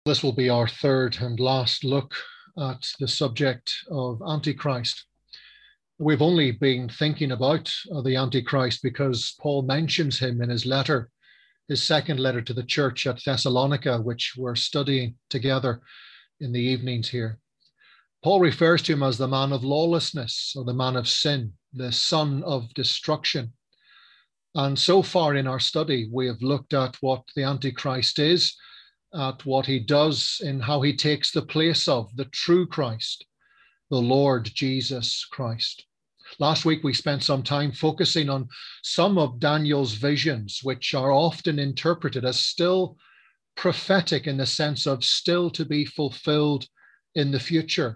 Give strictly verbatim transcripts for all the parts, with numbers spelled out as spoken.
This will be our third and last look at the subject of Antichrist. We've only been thinking about uh, the Antichrist because Paul mentions him in his letter, his second letter to the church at Thessalonica, which we're studying together in the evenings here. Paul refers to him as the man of lawlessness, or the man of sin, the son of destruction. And so far in our study, we have looked at what the Antichrist is, at what he does, in how he takes the place of the true Christ, the Lord Jesus Christ. Last week, we spent some time focusing on some of Daniel's visions, which are often interpreted as still prophetic in the sense of still to be fulfilled in the future.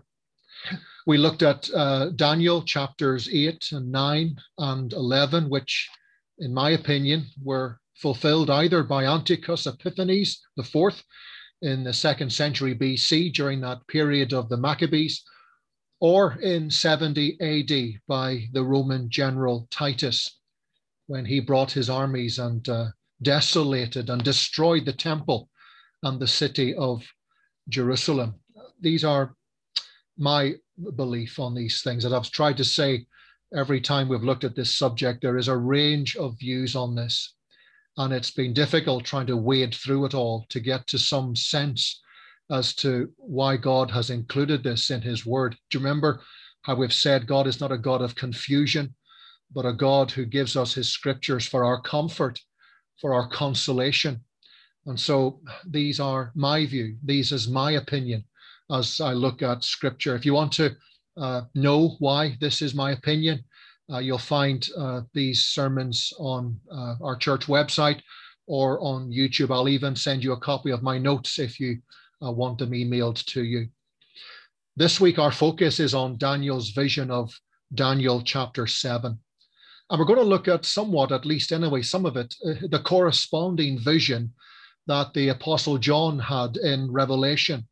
We looked at uh, Daniel chapters eight and nine and eleven, which, in my opinion, were fulfilled either by Antiochus Epiphanes the fourth in the second century B C during that period of the Maccabees, or in seventy A D by the Roman general Titus, when he brought his armies and uh, desolated and destroyed the temple and the city of Jerusalem. These are my belief on these things. As I've tried to say every time we've looked at this subject, there is a range of views on this. And it's been difficult trying to wade through it all to get to some sense as to why God has included this in his word. Do you remember how we've said God is not a God of confusion, but a God who gives us his scriptures for our comfort, for our consolation? And so these are my view. These is my opinion as I look at scripture. If you want to uh, know why this is my opinion, Uh, you'll find uh, these sermons on uh, our church website or on YouTube. I'll even send you a copy of my notes if you uh, want them emailed to you. This week, our focus is on Daniel's vision of Daniel chapter seven. And we're going to look at somewhat, at least anyway, some of it, uh, the corresponding vision that the Apostle John had in Revelation.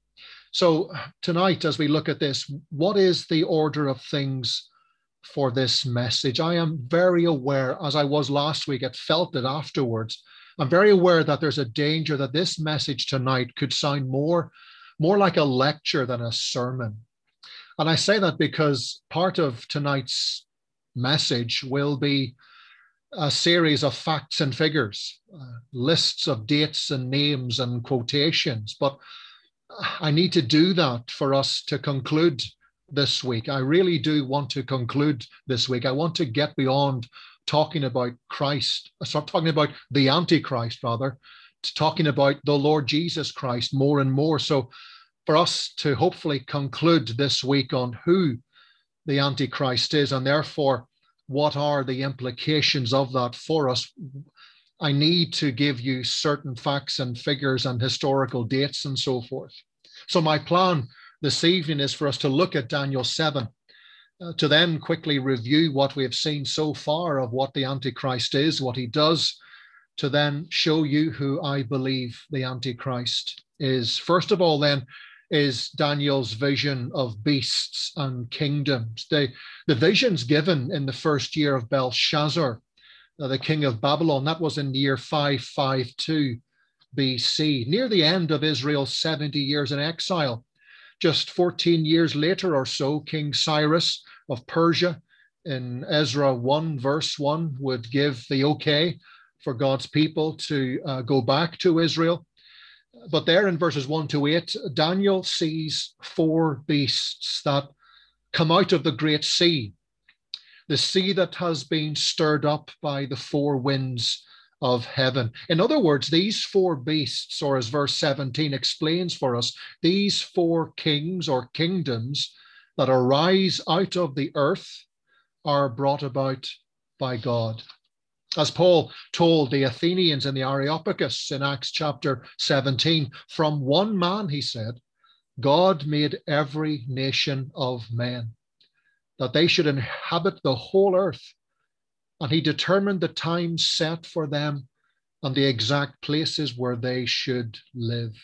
So tonight, as we look at this, what is the order of things for this message? I am very aware, as I was last week, it felt it afterwards. I'm very aware that there's a danger that this message tonight could sound more, more like a lecture than a sermon. And I say that because part of tonight's message will be a series of facts and figures, uh, lists of dates and names and quotations. But I need to do that for us to conclude this week. I really do want to conclude this week. I want to get beyond talking about Christ, start talking about the Antichrist, rather, to talking about the Lord Jesus Christ more and more. So for us to hopefully conclude this week on who the Antichrist is, and therefore what are the implications of that for us, I need to give you certain facts and figures and historical dates and so forth. So my plan this evening is for us to look at Daniel seven, uh, to then quickly review what we have seen so far of what the Antichrist is, what he does, to then show you who I believe the Antichrist is. First of all, then, is Daniel's vision of beasts and kingdoms. The, the visions given in the first year of Belshazzar, uh, the king of Babylon, that was in the year five fifty-two B C, near the end of Israel's seventy years in exile. Just fourteen years later or so, King Cyrus of Persia in Ezra one verse one would give the okay for God's people to uh, go back to Israel. But there in verses one to eight, Daniel sees four beasts that come out of the great sea, the sea that has been stirred up by the four winds of heaven. In other words, these four beasts, or as verse seventeen explains for us, these four kings or kingdoms that arise out of the earth are brought about by God. As Paul told the Athenians in the Areopagus in Acts chapter seventeen, from one man, he said, God made every nation of men, that they should inhabit the whole earth. And he determined the time set for them and the exact places where they should live.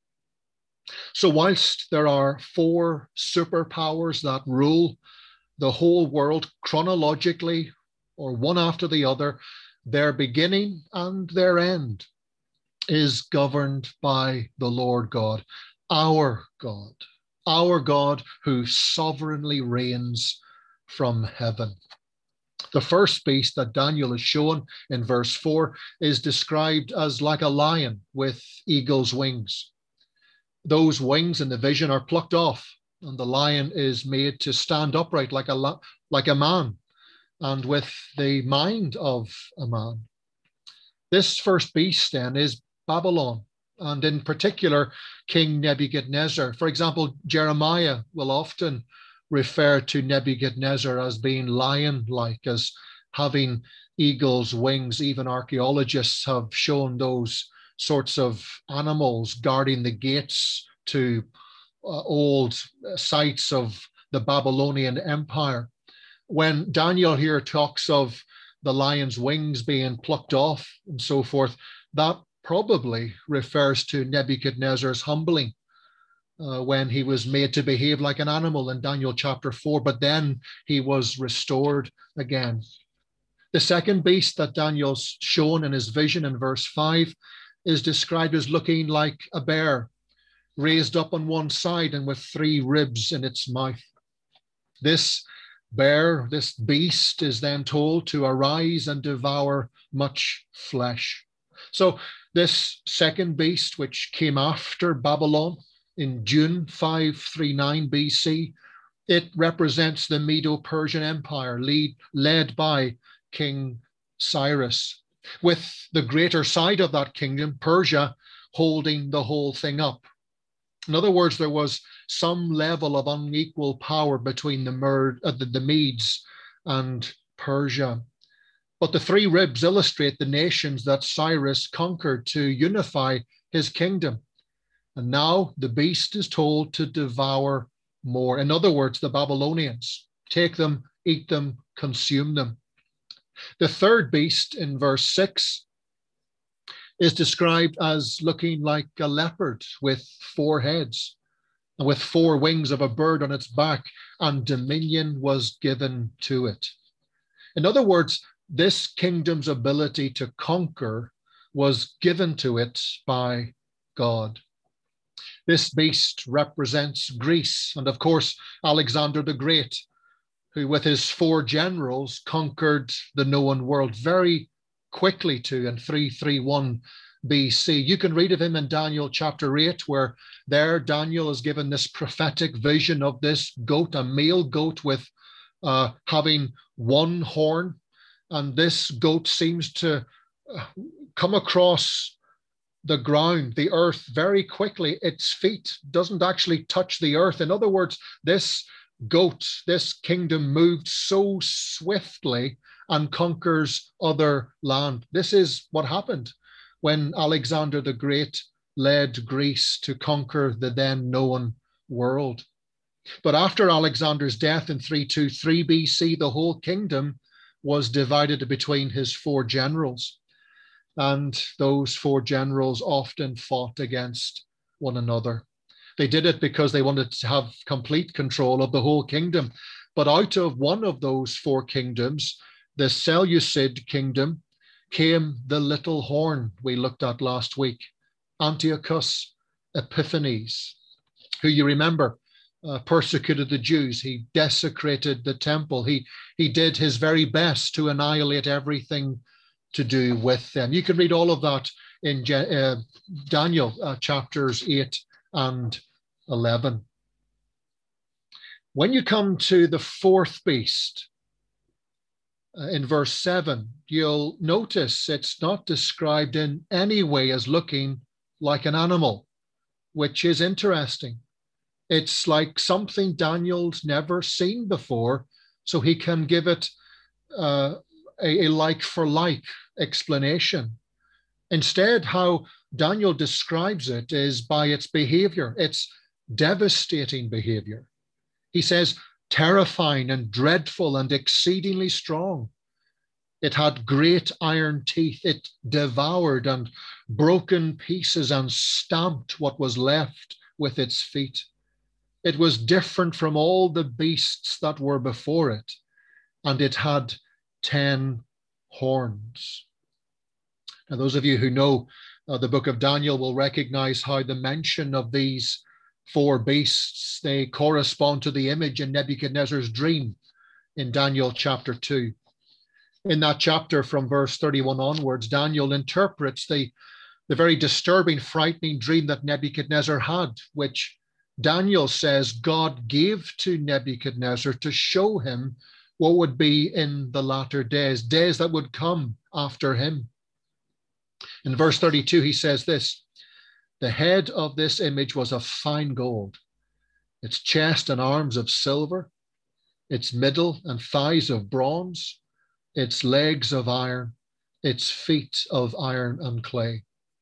So whilst there are four superpowers that rule the whole world chronologically, or one after the other, their beginning and their end is governed by the Lord God, our God, our God who sovereignly reigns from heaven. The first beast that Daniel is shown in verse four is described as like a lion with eagle's wings. Those wings in the vision are plucked off, and the lion is made to stand upright like a, like a man and with the mind of a man. This first beast then is Babylon, and in particular, King Nebuchadnezzar. For example, Jeremiah will often refer to Nebuchadnezzar as being lion-like, as having eagle's wings. Even archaeologists have shown those sorts of animals guarding the gates to uh, old sites of the Babylonian Empire. When Daniel here talks of the lion's wings being plucked off and so forth, that probably refers to Nebuchadnezzar's humbling uh, when he was made to behave like an animal in Daniel chapter four, but then he was restored again. The second beast that Daniel's shown in his vision in verse five is described as looking like a bear, raised up on one side and with three ribs in its mouth. This bear, this beast, is then told to arise and devour much flesh. So this second beast, which came after Babylon in June five thirty-nine B C, it represents the Medo-Persian Empire lead, led by King Cyrus, with the greater side of that kingdom, Persia, holding the whole thing up. In other words, there was some level of unequal power between the, Mer- uh, the, the Medes and Persia. But the three ribs illustrate the nations that Cyrus conquered to unify his kingdom. And now the beast is told to devour more. In other words, the Babylonians. Take them, eat them, consume them. The third beast in verse six is described as looking like a leopard with four heads and with four wings of a bird on its back, and dominion was given to it. In other words, this kingdom's ability to conquer was given to it by God. This beast represents Greece, and of course, Alexander the Great, who with his four generals conquered the known world very quickly too in three thirty-one B C. You can read of him in Daniel chapter eight, where there Daniel is given this prophetic vision of this goat, a male goat with uh, having one horn. And this goat seems to come across the ground, the earth, very quickly. Its feet doesn't actually touch the earth. In other words, this goat, this kingdom moved so swiftly and conquers other land. This is what happened when Alexander the Great led Greece to conquer the then known world. But after Alexander's death in three twenty-three B C, the whole kingdom was divided between his four generals. And those four generals often fought against one another. They did it because they wanted to have complete control of the whole kingdom. But out of one of those four kingdoms, the Seleucid kingdom, came the little horn we looked at last week, Antiochus Epiphanes, who you remember uh, persecuted the Jews. He desecrated the temple. He, he did his very best to annihilate everything to do with them. You can read all of that in uh, Daniel uh, chapters eight and eleven. When you come to the fourth beast, uh, in verse seven, you'll notice it's not described in any way as looking like an animal, which is interesting. It's like something Daniel's never seen before, so he can give it uh, a, a like-for-like explanation. Instead, how Daniel describes it is by its behavior, its devastating behavior. He says, terrifying and dreadful and exceedingly strong. It had great iron teeth. It devoured and broke in pieces and stamped what was left with its feet. It was different from all the beasts that were before it, and it had ten horns. Now, those of you who know Uh, the book of Daniel will recognize how the mention of these four beasts, they correspond to the image in Nebuchadnezzar's dream in Daniel chapter two. In that chapter, from verse thirty-one onwards, Daniel interprets the, the very disturbing, frightening dream that Nebuchadnezzar had, which Daniel says God gave to Nebuchadnezzar to show him what would be in the latter days, days that would come after him. In verse thirty-two, he says this: the head of this image was of fine gold, its chest and arms of silver, its middle and thighs of bronze, its legs of iron, its feet of iron and clay.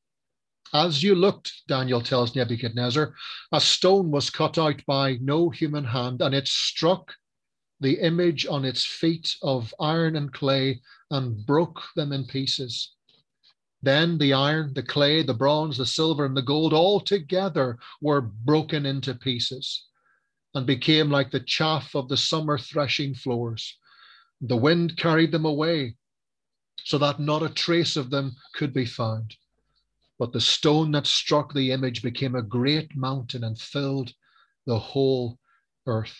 As you looked, Daniel tells Nebuchadnezzar, a stone was cut out by no human hand, and it struck the image on its feet of iron and clay and broke them in pieces. Then the iron, the clay, the bronze, the silver, and the gold all together were broken into pieces and became like the chaff of the summer threshing floors. The wind carried them away so that not a trace of them could be found. But the stone that struck the image became a great mountain and filled the whole earth.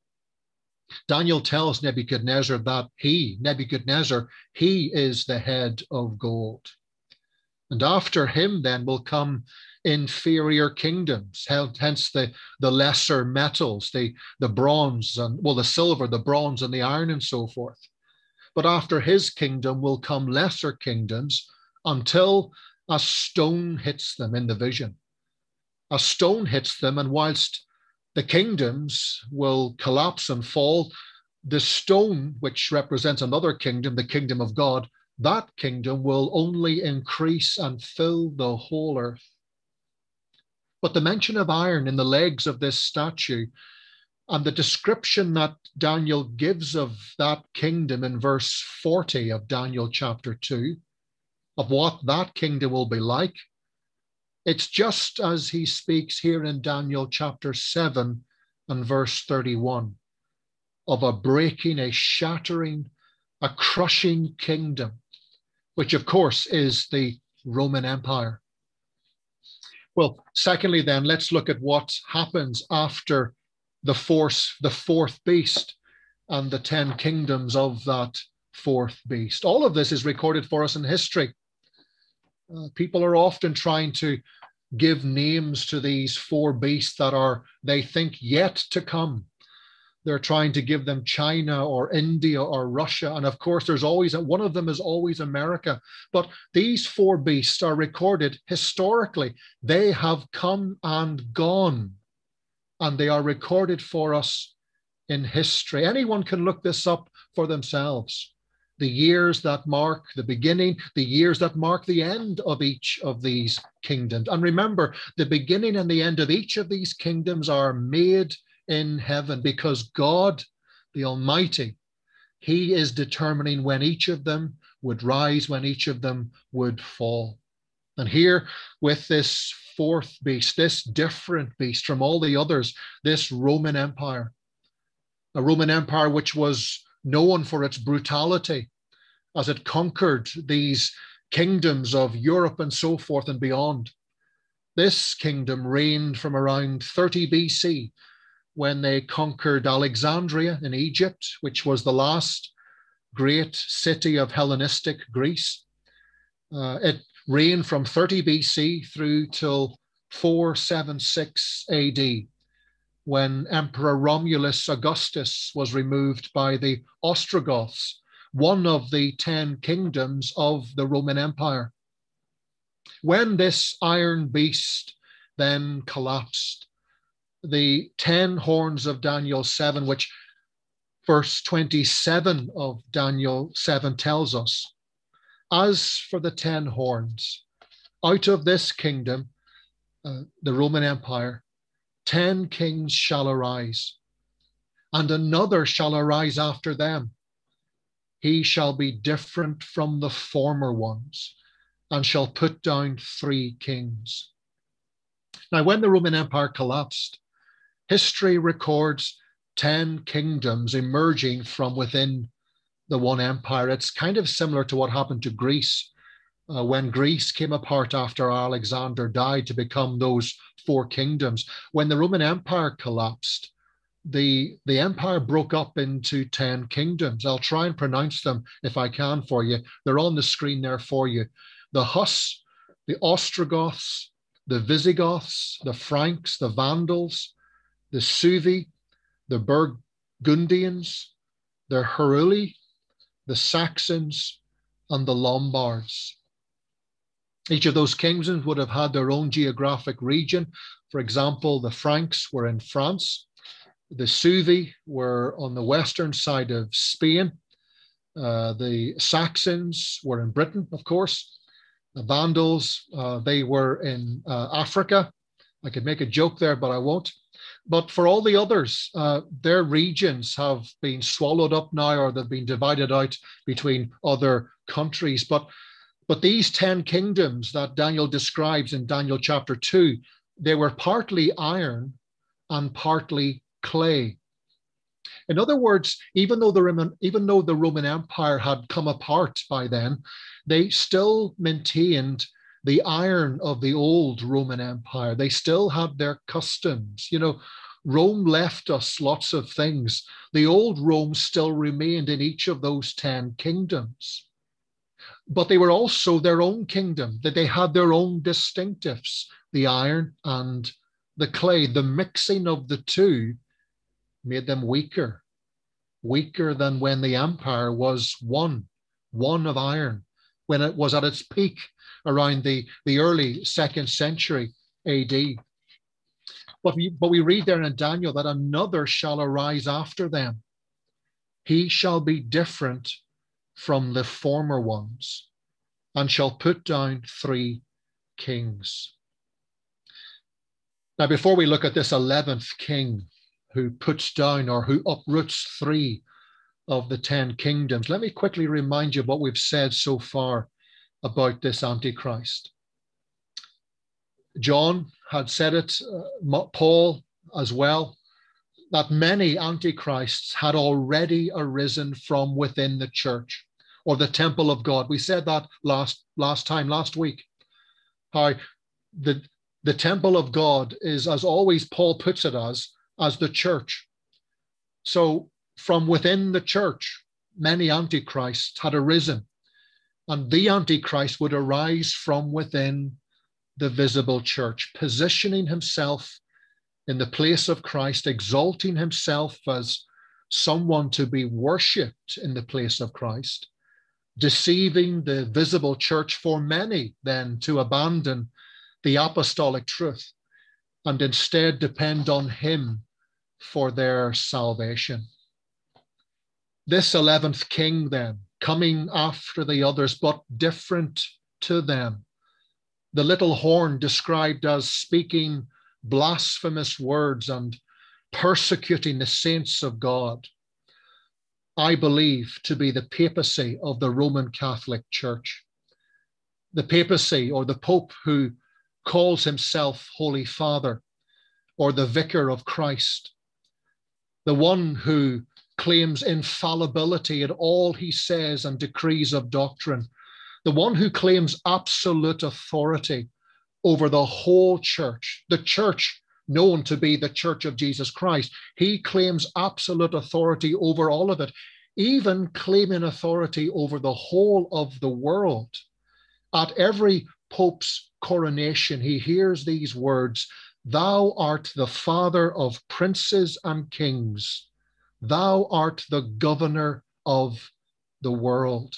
Daniel tells Nebuchadnezzar that he, Nebuchadnezzar, he is the head of gold. And after him then will come inferior kingdoms, hence the, the lesser metals, the, the bronze, and well, the silver, the bronze, and the iron, and so forth. But after his kingdom will come lesser kingdoms until a stone hits them in the vision. A stone hits them, and whilst the kingdoms will collapse and fall, the stone, which represents another kingdom, the kingdom of God, that kingdom will only increase and fill the whole earth. But the mention of iron in the legs of this statue and the description that Daniel gives of that kingdom in verse forty of Daniel chapter two, of what that kingdom will be like, it's just as he speaks here in Daniel chapter seven and verse thirty-one, of a breaking, a shattering, a crushing kingdom, which of course is the Roman Empire. Well, secondly then, let's look at what happens after the fourth, the fourth beast and the ten kingdoms of that fourth beast. All of this is recorded for us in history. Uh, people are often trying to give names to these four beasts that are, they think, yet to come. They're trying to give them China or India or Russia. And of course, there's always, one of them is always America. But these four beasts are recorded historically. They have come and gone, and they are recorded for us in history. Anyone can look this up for themselves. The years that mark the beginning, the years that mark the end of each of these kingdoms. And remember, the beginning and the end of each of these kingdoms are made in heaven, because God, the Almighty, he is determining when each of them would rise, when each of them would fall. And here with this fourth beast, this different beast from all the others, this Roman Empire, a Roman Empire which was known for its brutality as it conquered these kingdoms of Europe and so forth and beyond. This kingdom reigned from around thirty B C, when they conquered Alexandria in Egypt, which was the last great city of Hellenistic Greece. Uh, it reigned from thirty B C through till four seventy-six A D, when Emperor Romulus Augustus was removed by the Ostrogoths, one of the ten kingdoms of the Roman Empire. When this iron beast then collapsed, the ten horns of Daniel seven, which verse twenty-seven of Daniel seven tells us, as for the ten horns, out of this kingdom, uh, the Roman Empire, ten kings shall arise, and another shall arise after them. He shall be different from the former ones, and shall put down three kings. Now, when the Roman Empire collapsed, history records ten kingdoms emerging from within the one empire. It's kind of similar to what happened to Greece uh, when Greece came apart after Alexander died to become those four kingdoms. When the Roman Empire collapsed, the, the empire broke up into ten kingdoms. I'll try and pronounce them if I can for you. They're on the screen there for you. The Huss, the Ostrogoths, the Visigoths, the Franks, the Vandals, the Suevi, the Burgundians, the Heruli, the Saxons, and the Lombards. Each of those kingdoms would have had their own geographic region. For example, the Franks were in France. The Suevi were on the western side of Spain. Uh, the Saxons were in Britain, of course. The Vandals, uh, they were in uh, Africa. I could make a joke there, but I won't. But for all the others, uh, their regions have been swallowed up now, or they've been divided out between other countries. But, but these ten kingdoms that Daniel describes in Daniel chapter two, they were partly iron and partly clay. In other words, even though the Roman, even though the Roman Empire had come apart by then, they still maintained the iron of the old Roman Empire. They still had their customs. You know, Rome left us lots of things. The old Rome still remained in each of those ten kingdoms. But they were also their own kingdom, that they had their own distinctives, the iron and the clay. The mixing of the two made them weaker, weaker than when the empire was one, one of iron, when it was at its peak around the, the early second century A D. But we, but we read there in Daniel that another shall arise after them. He shall be different from the former ones, and shall put down three kings. Now, before we look at this eleventh king who puts down or who uproots three of the ten kingdoms, let me quickly remind you of what we've said so far about this Antichrist. John had said it, uh, Paul as well, that many antichrists had already arisen from within the church or the temple of God. We said that last, last time, last week, how the, the temple of God is, as always Paul puts it as, as the church. So from within the church, many antichrists had arisen, and the Antichrist would arise from within the visible church, positioning himself in the place of Christ, exalting himself as someone to be worshipped in the place of Christ, deceiving the visible church for many then to abandon the apostolic truth and instead depend on him for their salvation. This eleventh king then, coming after the others, but different to them. The little horn described as speaking blasphemous words and persecuting the saints of God, I believe to be the papacy of the Roman Catholic Church. The papacy, or the Pope, who calls himself Holy Father, or the Vicar of Christ, the one who claims infallibility in all he says and decrees of doctrine, the one who claims absolute authority over the whole church, the church known to be the Church of Jesus Christ. He claims absolute authority over all of it, even claiming authority over the whole of the world. At every Pope's coronation, he hears these words, "Thou art the Father of princes and kings. Thou art the governor of the world."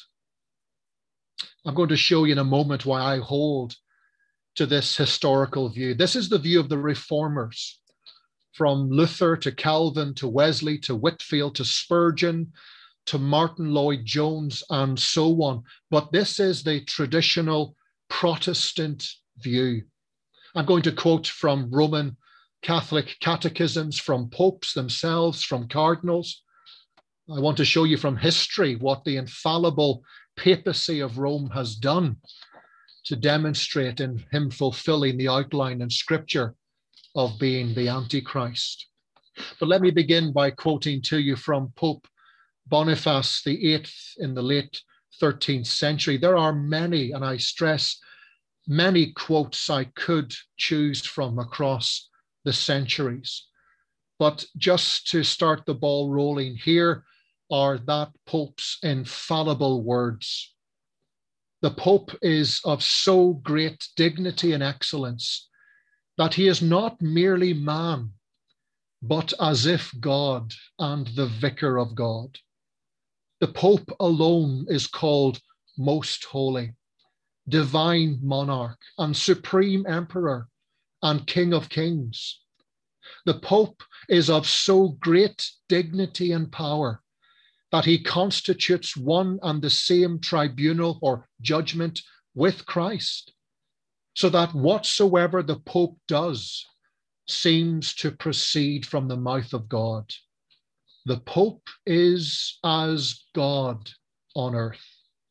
I'm going to show you in a moment why I hold to this historical view. This is the view of the reformers, from Luther to Calvin to Wesley to Whitefield to Spurgeon to Martin Lloyd-Jones and so on. But this is the traditional Protestant view. I'm going to quote from Roman Catholic catechisms, from popes themselves, from cardinals. I want to show you from history what the infallible papacy of Rome has done to demonstrate in him fulfilling the outline in Scripture of being the Antichrist. But let me begin by quoting to you from Pope Boniface the Eighth in the late thirteenth century. There are many, and I stress, many quotes I could choose from across the centuries. But just to start the ball rolling, here are that Pope's infallible words. The Pope is of so great dignity and excellence that he is not merely man, but as if God and the vicar of God. The Pope alone is called most holy, divine monarch and supreme emperor and king of kings. The Pope is of so great dignity and power that he constitutes one and the same tribunal or judgment with Christ, so that whatsoever the Pope does seems to proceed from the mouth of God. The Pope is as God on earth.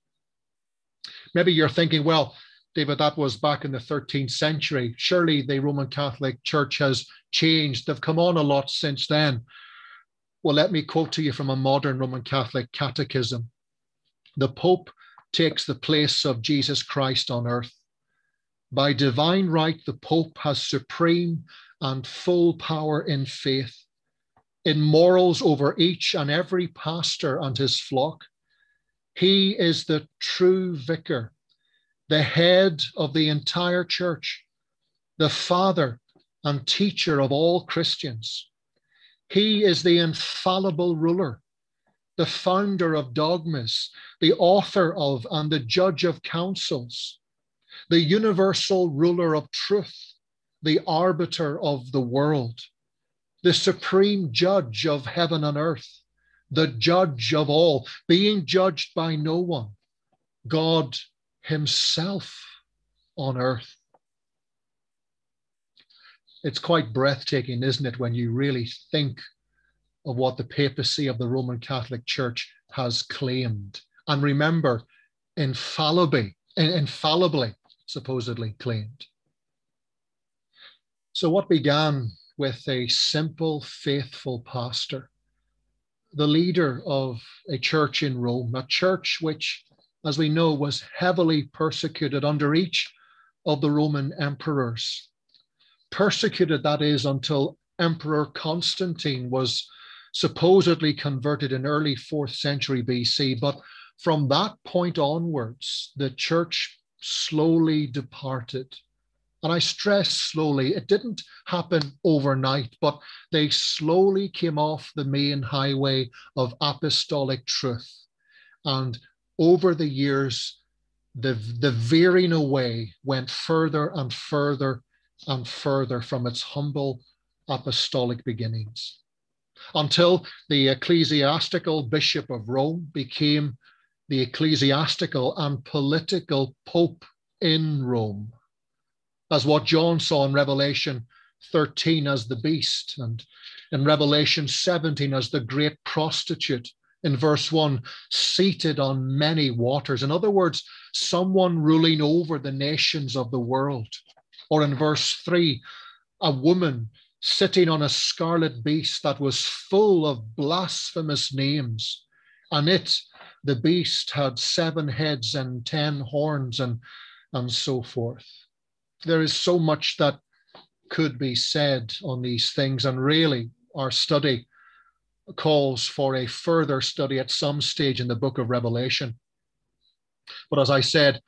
Maybe you're thinking, well, David, that was back in the thirteenth century. Surely the Roman Catholic Church has changed. They've come on a lot since then. Well, let me quote to you from a modern Roman Catholic catechism. The Pope takes the place of Jesus Christ on earth. By divine right, the Pope has supreme and full power in faith, in morals over each and every pastor and his flock. He is the true vicar, the head of the entire church, the father and teacher of all Christians. He is the infallible ruler, the founder of dogmas, the author of and the judge of councils, the universal ruler of truth, the arbiter of the world, the supreme judge of heaven and earth, the judge of all, being judged by no one, God himself on earth. It's quite breathtaking, isn't it, when you really think of what the papacy of the Roman Catholic Church has claimed. And remember, infallibly, infallibly, supposedly claimed. So what began with a simple, faithful pastor, the leader of a church in Rome, a church which, as we know, was heavily persecuted under each of the Roman emperors. Persecuted, that is, until Emperor Constantine was supposedly converted in early fourth century B C. But from that point onwards, the church slowly departed. And I stress slowly. It didn't happen overnight, but they slowly came off the main highway of apostolic truth. And over the years, the, the veering away went further and further and further from its humble apostolic beginnings, until the ecclesiastical bishop of Rome became the ecclesiastical and political pope in Rome, as what John saw in Revelation thirteen as the beast, and in Revelation seventeen as the great prostitute, in verse one, seated on many waters. In other words, someone ruling over the nations of the world. Or in verse three, a woman sitting on a scarlet beast that was full of blasphemous names. And it, the beast, had seven heads and ten horns, and, and so forth. There is so much that could be said on these things, and really our study calls for a further study at some stage in the book of Revelation. But as I said,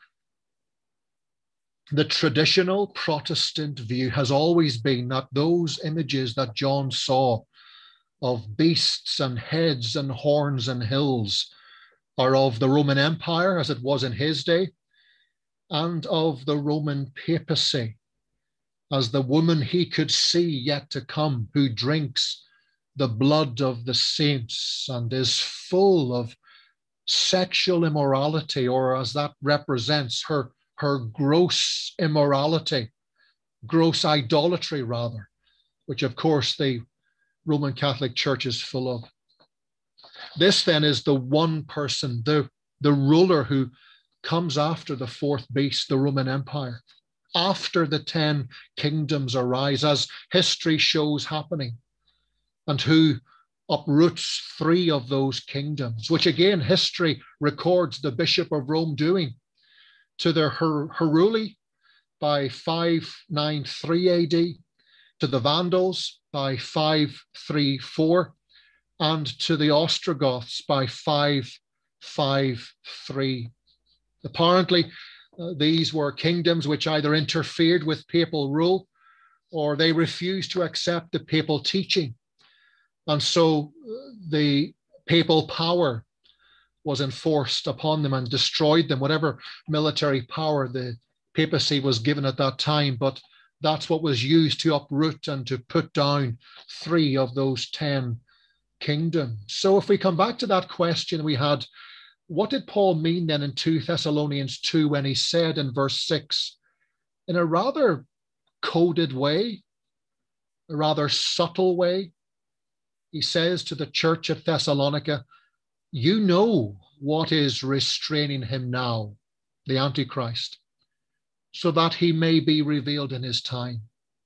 the traditional Protestant view has always been that those images that John saw of beasts and heads and horns and hills are of the Roman Empire, as it was in his day, and of the Roman papacy, as the woman he could see yet to come, who drinks the blood of the saints and is full of sexual immorality, or as that represents her her gross immorality, gross idolatry rather, which of course the Roman Catholic Church is full of. This then is the one person, the, the ruler who comes after the fourth beast, the Roman Empire, after the ten kingdoms arise, as history shows happening, and who uproots three of those kingdoms, which again history records the Bishop of Rome doing, to the Her- Heruli by five ninety-three A D, to the Vandals by five thirty-four, and to the Ostrogoths by five fifty-three. Apparently, uh, these were kingdoms which either interfered with papal rule or they refused to accept the papal teaching. And so uh, the papal power was enforced upon them and destroyed them, whatever military power the papacy was given at that time. But that's what was used to uproot and to put down three of those ten kingdoms. So if we come back to that question we had, what did Paul mean then in Second Thessalonians two when he said in verse six, in a rather coded way, a rather subtle way, he says to the church at Thessalonica, you know what is restraining him now, the Antichrist, so that he may be revealed in his time.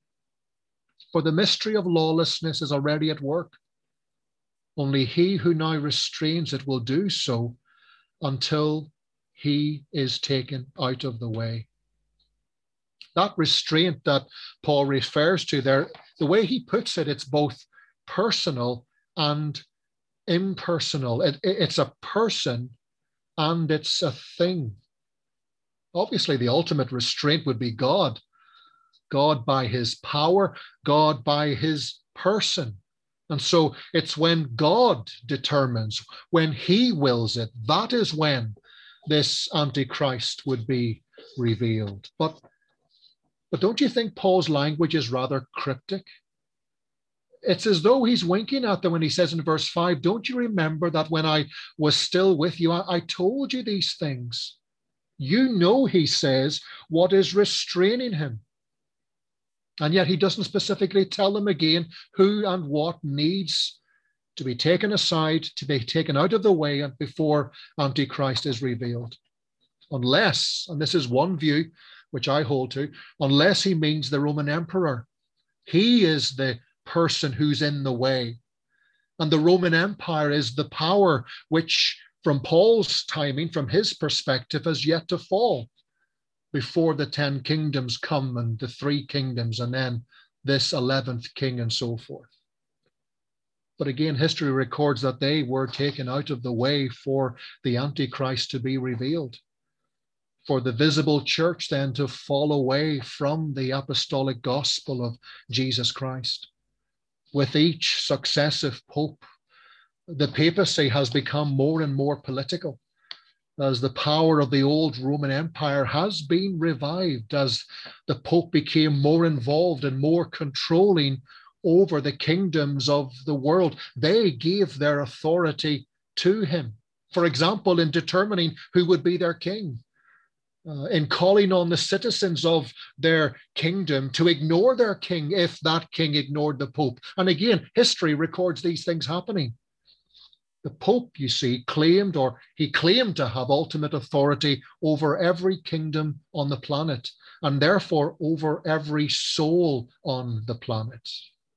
For the mystery of lawlessness is already at work. Only he who now restrains it will do so until he is taken out of the way. That restraint that Paul refers to there, the way he puts it, it's both personal and impersonal. It, it, it's a person and it's a thing. Obviously, the ultimate restraint would be God. God by his power, God by his person. And so it's when God determines, when he wills it, that is when this Antichrist would be revealed. But, but don't you think Paul's language is rather cryptic? It's as though he's winking at them when he says in verse five, don't you remember that when I was still with you, I, I told you these things? You know, he says, what is restraining him. And yet he doesn't specifically tell them again who and what needs to be taken aside, to be taken out of the way before Antichrist is revealed. Unless, and this is one view which I hold to, unless he means the Roman emperor. He is the person who's in the way. And the Roman Empire is the power which, from Paul's timing, from his perspective, has yet to fall before the ten kingdoms come and the three kingdoms and then this eleventh king and so forth. But again, history records that they were taken out of the way for the Antichrist to be revealed, for the visible church then to fall away from the apostolic gospel of Jesus Christ. With each successive pope, the papacy has become more and more political, as the power of the old Roman Empire has been revived, as the Pope became more involved and more controlling over the kingdoms of the world. They gave their authority to him. For example, in determining who would be their king, uh, in calling on the citizens of their kingdom to ignore their king if that king ignored the Pope. And again, history records these things happening. The Pope, you see, claimed, or he claimed to have ultimate authority over every kingdom on the planet, and therefore over every soul on the planet.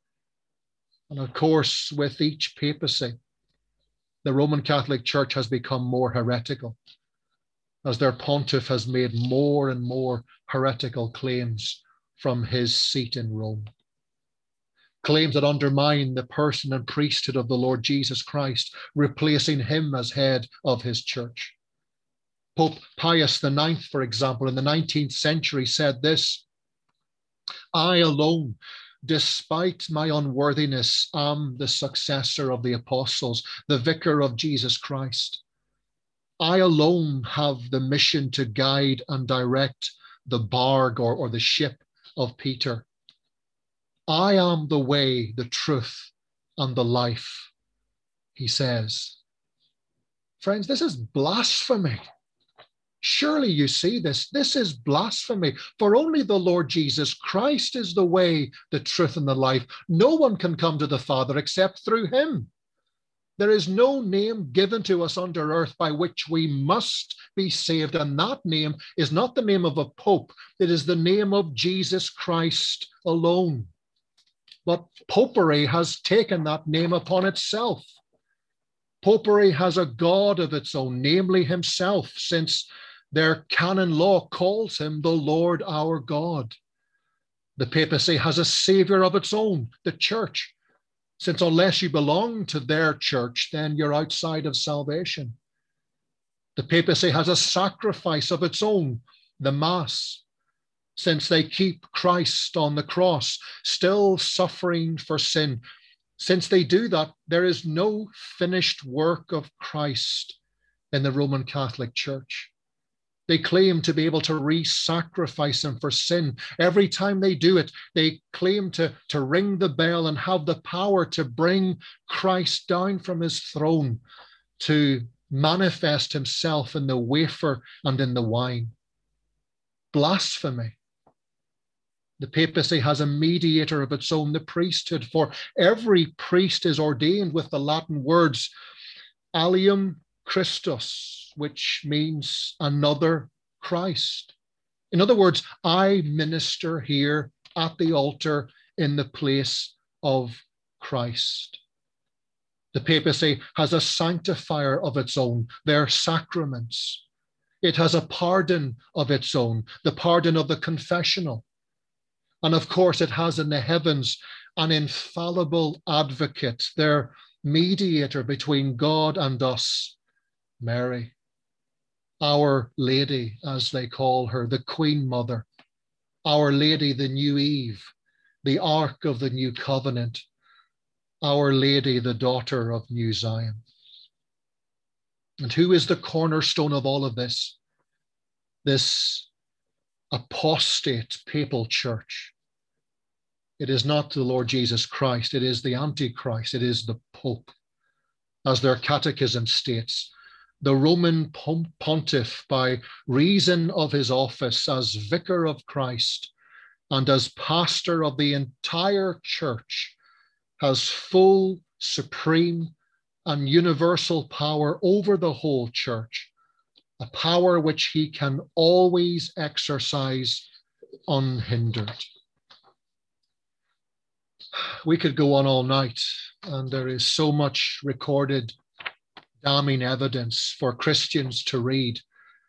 And of course, with each papacy, the Roman Catholic Church has become more heretical, as their pontiff has made more and more heretical claims from his seat in Rome. Claims that undermine the person and priesthood of the Lord Jesus Christ, replacing him as head of his church. Pope Pius the Ninth, for example, in the nineteenth century said this, I alone, despite my unworthiness, am the successor of the apostles, the vicar of Jesus Christ. I alone have the mission to guide and direct the barge or, or the ship of Peter. I am the way, the truth, and the life, he says. Friends, this is blasphemy. Surely you see this. This is blasphemy. For only the Lord Jesus Christ is the way, the truth, and the life. No one can come to the Father except through him. There is no name given to us under earth by which we must be saved. And that name is not the name of a pope. It is the name of Jesus Christ alone. But popery has taken that name upon itself. Popery has a God of its own, namely himself, since their canon law calls him the Lord our God. The papacy has a savior of its own, the church, since unless you belong to their church, then you're outside of salvation. The papacy has a sacrifice of its own, the Mass, since they keep Christ on the cross, still suffering for sin. Since they do that, there is no finished work of Christ in the Roman Catholic Church. They claim to be able to re-sacrifice him for sin. Every time they do it, they claim to, to ring the bell and have the power to bring Christ down from his throne to manifest himself in the wafer and in the wine. Blasphemy. The papacy has a mediator of its own, the priesthood, for every priest is ordained with the Latin words alium Christus, which means another Christ. In other words, I minister here at the altar in the place of Christ. The papacy has a sanctifier of its own, their sacraments. It has a pardon of its own, the pardon of the confessional. And of course, it has in the heavens an infallible advocate, their mediator between God and us, Mary, Our Lady, as they call her, the Queen Mother, Our Lady, the New Eve, the Ark of the New Covenant, Our Lady, the Daughter of New Zion. And who is the cornerstone of all of this? This apostate papal church. It is not the Lord Jesus Christ, it is the Antichrist, it is the Pope. As their catechism states, the Roman pontiff, by reason of his office as vicar of Christ and as pastor of the entire church, has full, supreme, and universal power over the whole church, a power which he can always exercise unhindered. We could go on all night, and there is so much recorded damning evidence for Christians to read,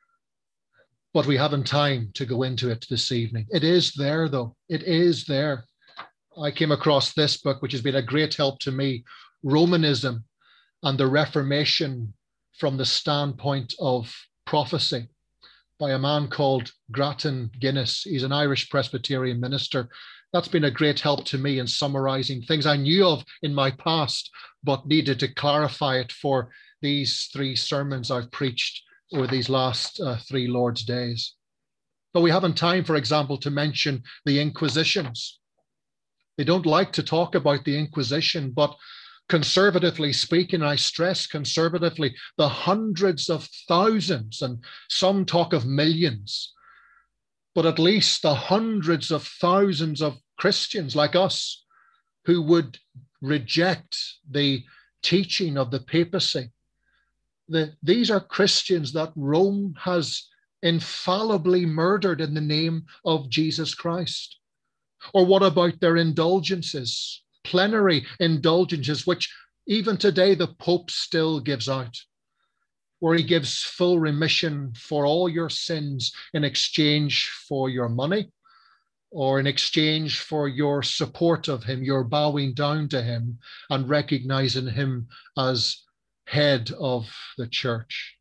but we haven't time to go into it this evening. It is there, though. It is there. I came across this book, which has been a great help to me, Romanism and the Reformation from the Standpoint of Prophecy, by a man called Grattan Guinness. He's an Irish Presbyterian minister. That's been a great help to me in summarizing things I knew of in my past, but needed to clarify it for these three sermons I've preached over these last uh, three Lord's days. But we haven't time, for example, to mention the Inquisitions. They don't like to talk about the Inquisition, but conservatively speaking, I stress conservatively, the hundreds of thousands, and some talk of millions, but at least the hundreds of thousands of Christians like us who would reject the teaching of the papacy. The, these are Christians that Rome has infallibly murdered in the name of Jesus Christ. Or what about their indulgences, plenary indulgences, which even today the Pope still gives out, where he gives full remission for all your sins in exchange for your money, or in exchange for your support of him, your bowing down to him and recognizing him as head of the church.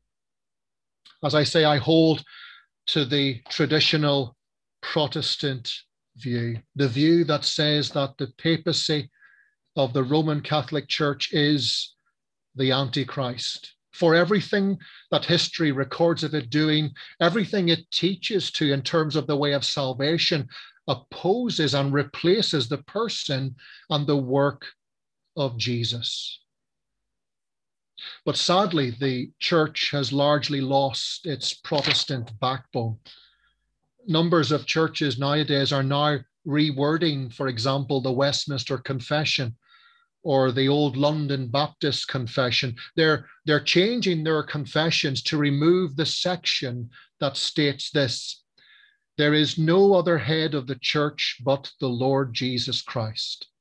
As I say, I hold to the traditional Protestant view, the view that says that the papacy of the Roman Catholic Church is the Antichrist. For everything that history records of it doing, everything it teaches to in terms of the way of salvation, opposes and replaces the person and the work of Jesus. But sadly, the church has largely lost its Protestant backbone. Numbers of churches nowadays are now rewording, for example, the Westminster Confession or the old London Baptist Confession. They're, they're changing their confessions to remove the section that states this: there is no other head of the church but the Lord Jesus Christ.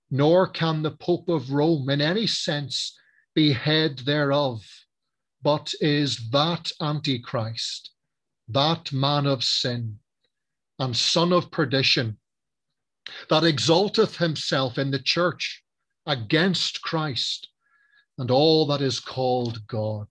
nor can the Pope of Rome in any sense be head thereof, but is that Antichrist, that man of sin and son of perdition, that exalteth himself in the church against Christ and all that is called God.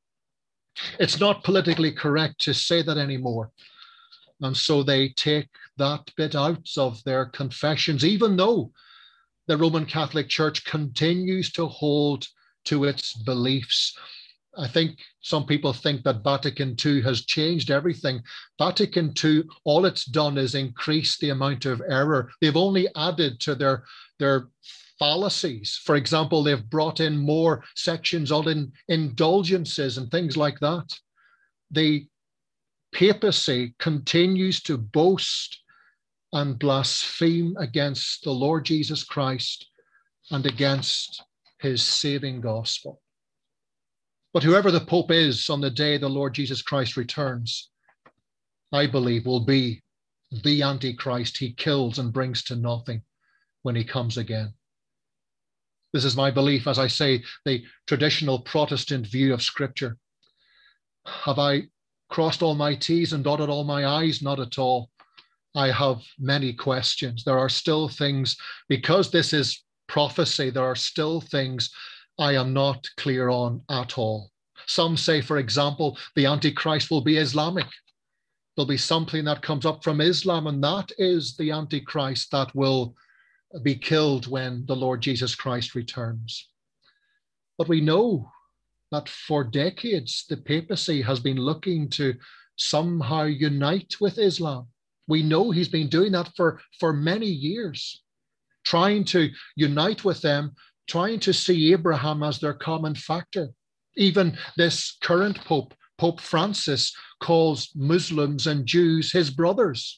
It's not politically correct to say that anymore. And so they take that bit out of their confessions, even though the Roman Catholic Church continues to hold to its beliefs. I think some people think that Vatican two has changed everything. Vatican two, all it's done is increase the amount of error. They've only added to their, their fallacies. For example, they've brought in more sections on in, indulgences and things like that. The papacy continues to boast and blaspheme against the Lord Jesus Christ and against his saving gospel. But whoever the Pope is on the day the Lord Jesus Christ returns, I believe will be the Antichrist he kills and brings to nothing when he comes again. This is my belief, as I say, the traditional Protestant view of Scripture. Have I crossed all my T's and dotted all my I's? Not at all. I have many questions. There are still things, because this is prophecy, there are still things I am not clear on at all. Some say, for example, the Antichrist will be Islamic. There'll be something that comes up from Islam, and that is the Antichrist that will be killed when the Lord Jesus Christ returns. But we know that for decades, the papacy has been looking to somehow unite with Islam. We know he's been doing that for, for many years, trying to unite with them, trying to see Abraham as their common factor. Even this current Pope, Pope Francis, calls Muslims and Jews his brothers.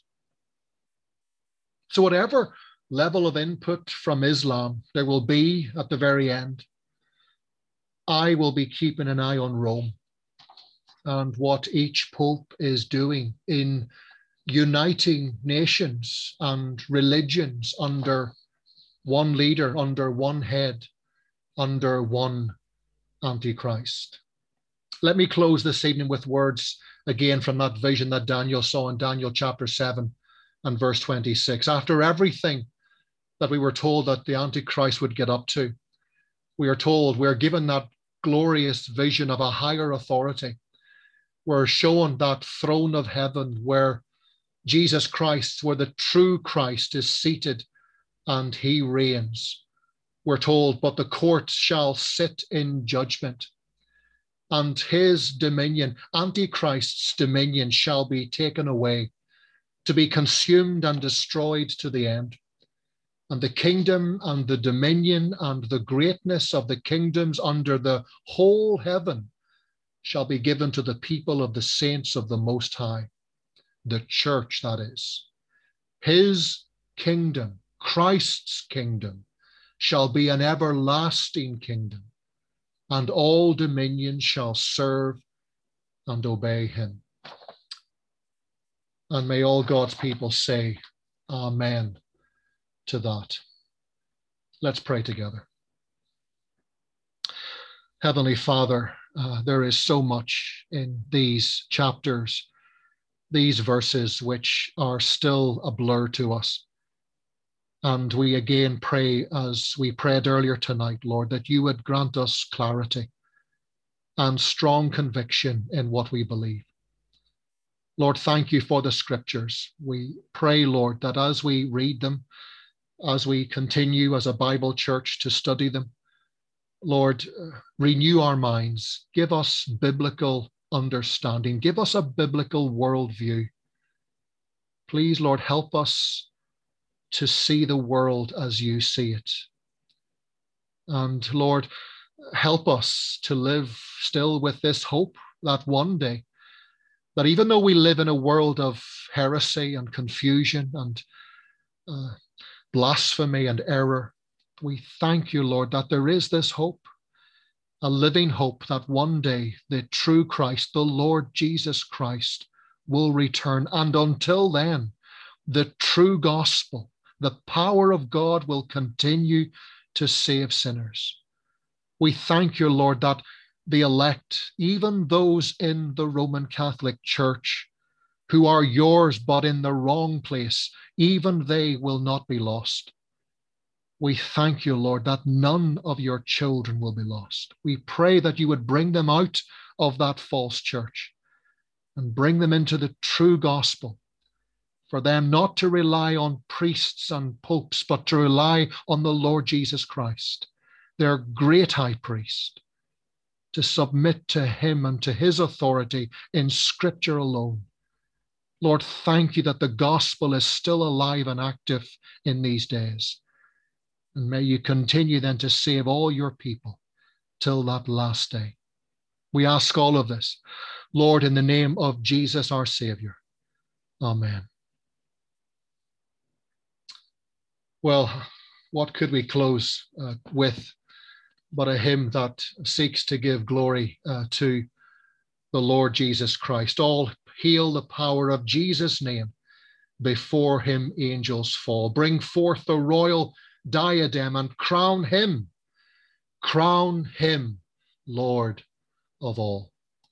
So whatever level of input from Islam there will be at the very end, I will be keeping an eye on Rome and what each Pope is doing in uniting nations and religions under one leader, under one head, under one Antichrist. Let me close this evening with words again from that vision that Daniel saw in Daniel chapter seven and verse twenty-six. After everything that we were told that the Antichrist would get up to, we are told, we're given that glorious vision of a higher authority. We're shown that throne of heaven where Jesus Christ, where the true Christ is seated and he reigns. We're told, but the court shall sit in judgment, and his dominion, Antichrist's dominion, shall be taken away, to be consumed and destroyed to the end. And the kingdom and the dominion and the greatness of the kingdoms under the whole heaven shall be given to the people of the saints of the Most High, the church, that is. His kingdom, Christ's kingdom, shall be an everlasting kingdom, and all dominions shall serve and obey him. And may all God's people say amen to that. Let's pray together. Heavenly Father, uh, there is so much in these chapters, these verses, which are still a blur to us. And we again pray, as we prayed earlier tonight, Lord, that you would grant us clarity and strong conviction in what we believe. Lord, thank you for the scriptures. We pray, Lord, that as we read them, as we continue as a Bible church to study them, Lord, uh, renew our minds. Give us biblical understanding. Give us a biblical worldview. Please, Lord, help us to see the world as you see it. And Lord, help us to live still with this hope that one day, that even though we live in a world of heresy and confusion and uh, blasphemy and error, we thank you, Lord, that there is this hope, a living hope, that one day the true Christ, the Lord Jesus Christ, will return. And until then, the true gospel, the power of God will continue to save sinners. We thank you, Lord, that the elect, even those in the Roman Catholic Church, who are yours but in the wrong place, even they will not be lost. We thank you, Lord, that none of your children will be lost. We pray that you would bring them out of that false church and bring them into the true gospel, for them not to rely on priests and popes, but to rely on the Lord Jesus Christ, their great high priest, to submit to him and to his authority in Scripture alone. Lord, thank you that the gospel is still alive and active in these days. And may you continue then to save all your people till that last day. We ask all of this, Lord, in the name of Jesus, our Savior. Amen. Well, what could we close uh, with but a hymn that seeks to give glory uh, to the Lord Jesus Christ? All hail the power of Jesus' name. Before him angels fall. Bring forth the royal diadem and crown him. Crown him Lord of all.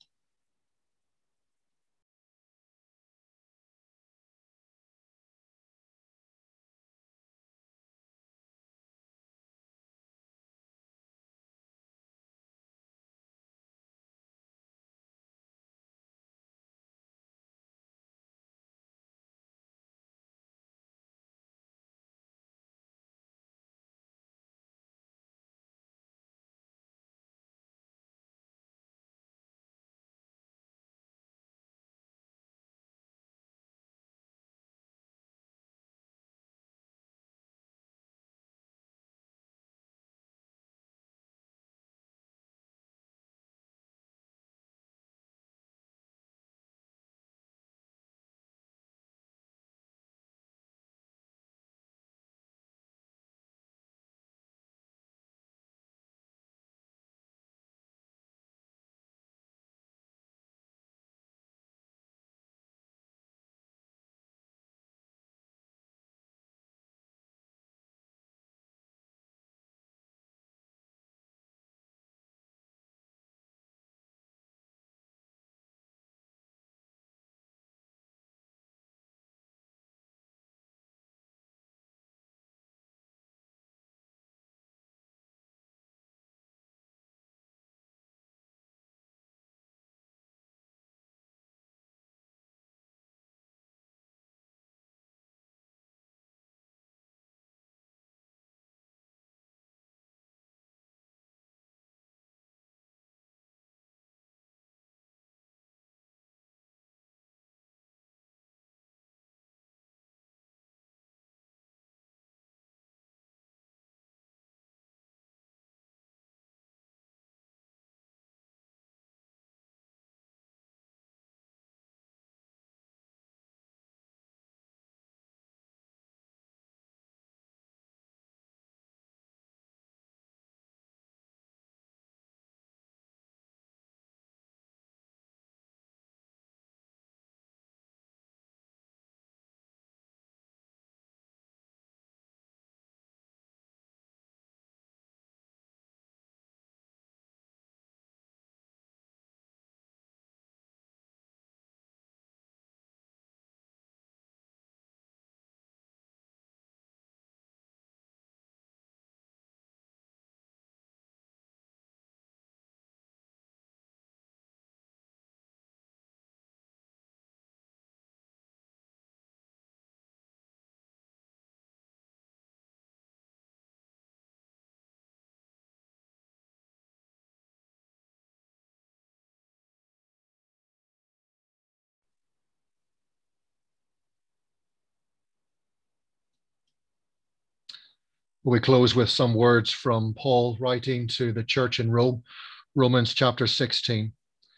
We close with some words from Paul writing to the church in Rome, Romans chapter sixteen.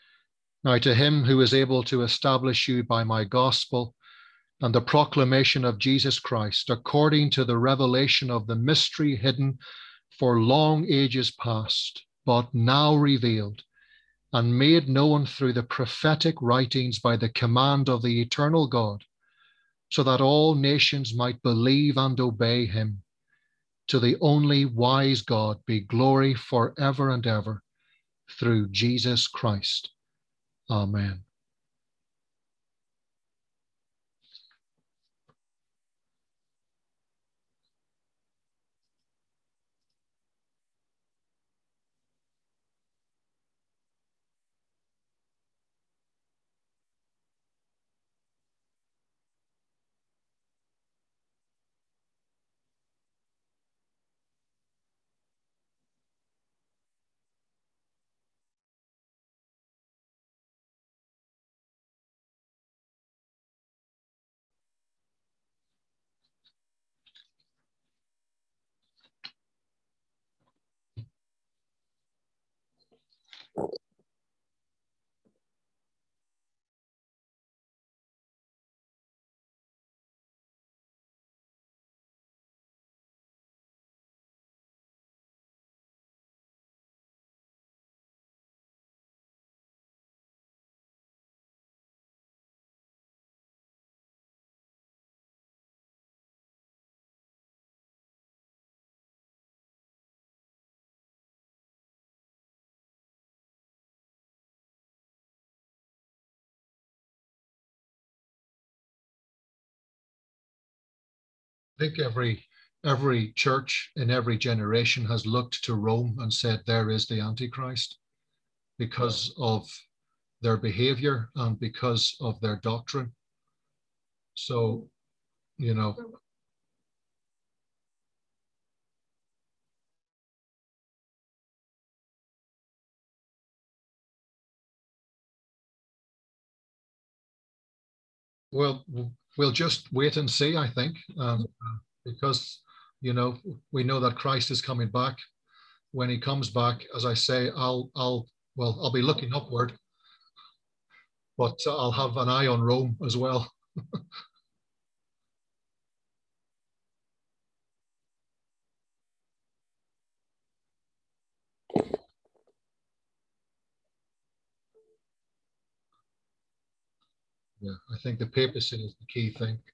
Now to him who is able to establish you by my gospel and the proclamation of Jesus Christ, according to the revelation of the mystery hidden for long ages past, but now revealed and made known through the prophetic writings by the command of the eternal God, so that all nations might believe and obey him. To the only wise God be glory forever and ever, through Jesus Christ. Amen. I think every every church in every generation has looked to Rome and said, there is the Antichrist, because of their behavior and because of their doctrine. So, you know, well, we'll just wait and see, I think, um, because, you know, we know that Christ is coming back. When he comes back, as I say, I'll, I'll, well, I'll be looking upward, but I'll have an eye on Rome as well. Yeah, I think the papacy is the key thing.